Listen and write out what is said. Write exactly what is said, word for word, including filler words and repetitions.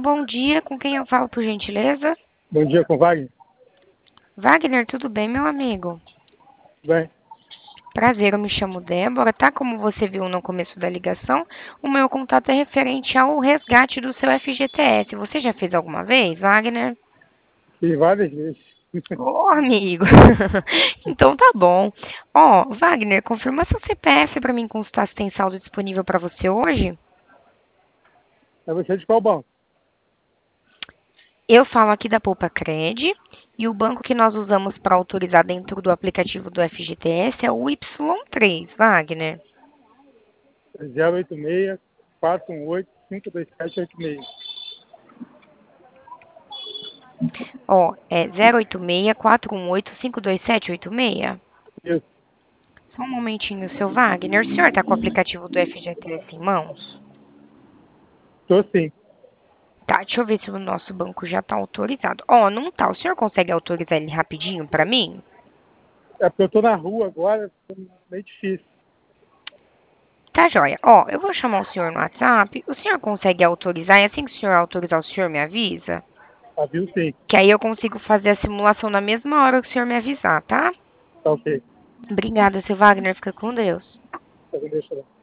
bom dia. Com quem eu falo, por gentileza? Bom dia, com Wagner. Wagner, tudo bem, meu amigo? Bem, Prazer, eu me chamo Débora, tá? Como você viu no começo da ligação, o meu contato é referente ao resgate do seu F G T S. Você já fez alguma vez, Wagner? fiz várias vezes. Ô, amigo. Então tá bom. Ó, Wagner, confirma seu C P F pra mim consultar se tem saldo disponível pra você hoje. É você de qual banco? Eu falo aqui da Poupa Cred e o banco que nós usamos para autorizar dentro do aplicativo do F G T S é o Y três, Wagner. zero oito seis, quatro um oito, cinco dois sete oito seis. Ó, é zero oito seis, quatro um oito, cinco dois sete oito seis? Isso. Só um momentinho, seu Wagner. O senhor tá com o aplicativo do F G T S em mãos? Tô sim. Tá, deixa eu ver se o nosso banco já tá autorizado. Ó, não tá. O senhor consegue autorizar ele rapidinho pra mim? É porque eu tô na rua agora, é meio difícil. Tá, joia. Ó, eu vou chamar o senhor no WhatsApp. O senhor consegue autorizar? E assim que o senhor autorizar, o senhor me avisa? Aviso sim. Que aí eu consigo fazer a simulação na mesma hora que o senhor me avisar, tá? Tá ok. Obrigada, seu Wagner. Fica com Deus. Tá bom, deixa eu ver.